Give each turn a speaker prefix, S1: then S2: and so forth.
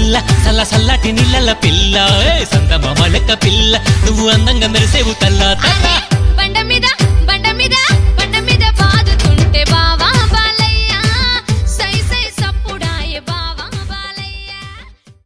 S1: పిల్ల సల్ల సల్లటి నీళ్ళ పిల్ల సందమామ లెక్క పిల్ల నువ్వు అందంగా మెరిసేవు తల్లా తల్లా